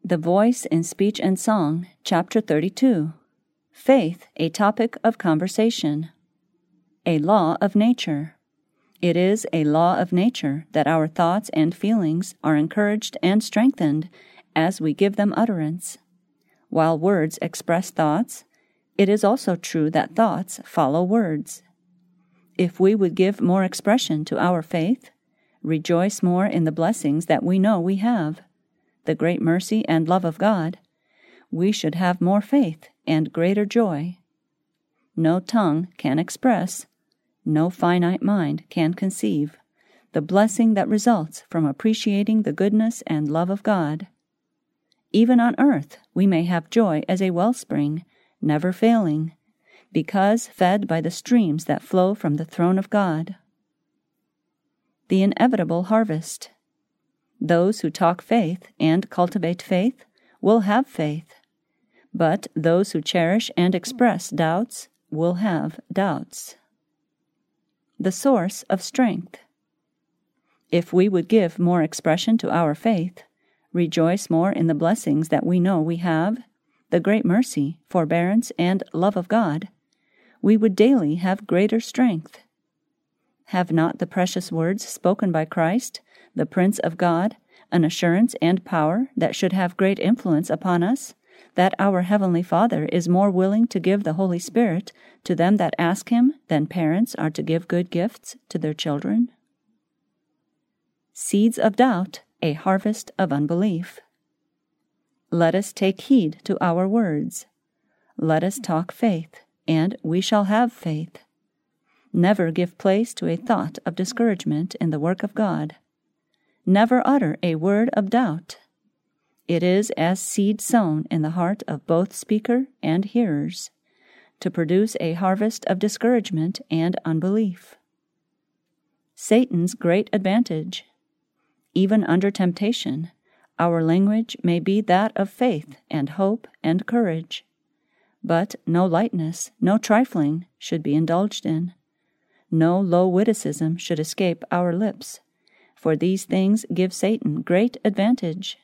The Voice in Speech and Song, Chapter 32. Faith, a Topic of Conversation. A Law of Nature. It is a law of nature that our thoughts and feelings are encouraged and strengthened as we give them utterance. While words express thoughts, it is also true that thoughts follow words. If we would give more expression to our faith, rejoice more in the blessings that we know we have, the great mercy and love of God, we should have more faith and greater joy. No tongue can express, no finite mind can conceive, the blessing that results from appreciating the goodness and love of God. Even on earth we may have joy as a wellspring, never failing, because fed by the streams that flow from the throne of God. The inevitable harvest. Those who talk faith and cultivate faith will have faith, but those who cherish and express doubts will have doubts. The source of strength. If we would give more expression to our faith, rejoice more in the blessings that we know we have, the great mercy, forbearance, and love of God, we would daily have greater strength. Have not the precious words spoken by Christ, the Prince of God, an assurance and power that should have great influence upon us, that our Heavenly Father is more willing to give the Holy Spirit to them that ask Him than parents are to give good gifts to their children? Seeds of doubt, a harvest of unbelief. Let us take heed to our words. Let us talk faith, and we shall have faith. Never give place to a thought of discouragement in the work of God. Never utter a word of doubt. It is as seed sown in the heart of both speaker and hearers, to produce a harvest of discouragement and unbelief. Satan's great advantage. Even under temptation, our language may be that of faith and hope and courage. But no lightness, no trifling should be indulged in. No low witticism should escape our lips, for these things give Satan great advantage.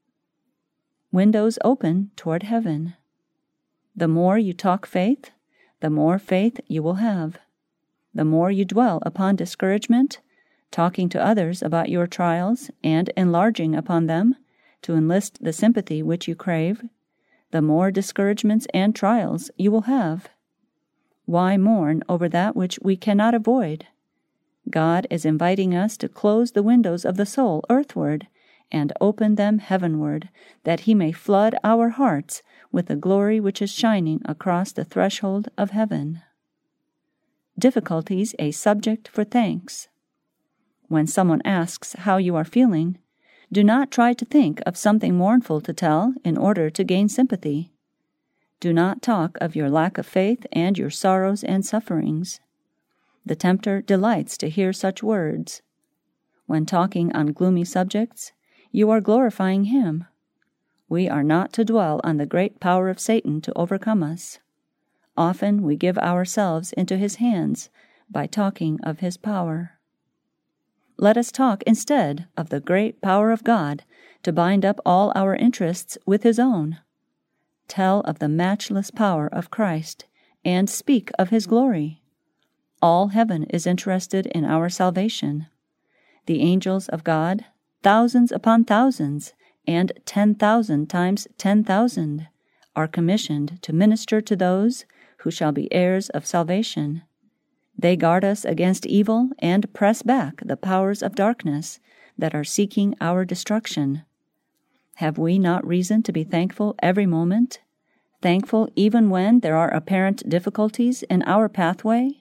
Windows open toward heaven. The more you talk faith, the more faith you will have. The more you dwell upon discouragement, talking to others about your trials and enlarging upon them to enlist the sympathy which you crave, the more discouragements and trials you will have. Why mourn over that which we cannot avoid? God is inviting us to close the windows of the soul earthward and open them heavenward, that He may flood our hearts with the glory which is shining across the threshold of heaven. Difficulties a subject for thanks. When someone asks how you are feeling, do not try to think of something mournful to tell in order to gain sympathy. Do not talk of your lack of faith and your sorrows and sufferings. The tempter delights to hear such words. When talking on gloomy subjects, you are glorifying him. We are not to dwell on the great power of Satan to overcome us. Often we give ourselves into his hands by talking of his power. Let us talk instead of the great power of God to bind up all our interests with his own. Tell of the matchless power of Christ, and speak of his glory. All heaven is interested in our salvation. The angels of God, thousands upon thousands, and 10,000 times 10,000, are commissioned to minister to those who shall be heirs of salvation. They guard us against evil and press back the powers of darkness that are seeking our destruction. Have we not reason to be thankful every moment? Thankful even when there are apparent difficulties in our pathway?